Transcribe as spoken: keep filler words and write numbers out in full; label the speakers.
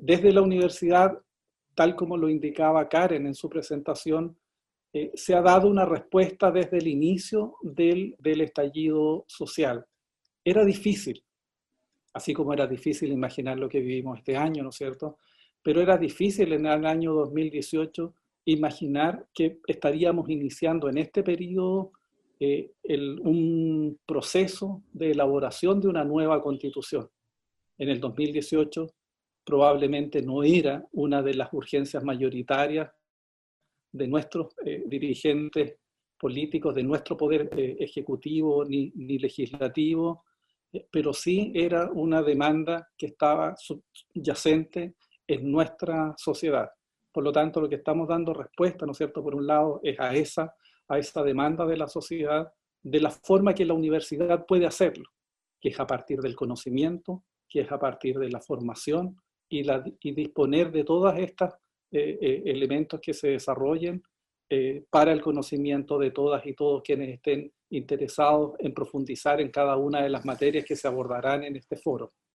Speaker 1: desde la universidad, tal como lo indicaba Karen en su presentación, eh, se ha dado una respuesta desde el inicio del, del estallido social. Era difícil, así como era difícil imaginar lo que vivimos este año, ¿no es cierto? Pero era difícil en el año dos mil dieciocho imaginar que estaríamos iniciando en este periodo eh, el, un proceso de elaboración de una nueva constitución. En el dos mil dieciocho probablemente no era una de las urgencias mayoritarias de nuestros eh, dirigentes políticos, de nuestro poder eh, ejecutivo ni, ni legislativo, eh, pero sí era una demanda que estaba subyacente en nuestra sociedad. Por lo tanto, lo que estamos dando respuesta, ¿no es cierto?, por un lado, es a esa, a esa demanda de la sociedad, de la forma que la universidad puede hacerlo, que es a partir del conocimiento, que es a partir de la formación y, la, y disponer de todas estas eh, eh, elementos que se desarrollen eh, para el conocimiento de todas y todos quienes estén interesados en profundizar en cada una de las materias que se abordarán en este foro.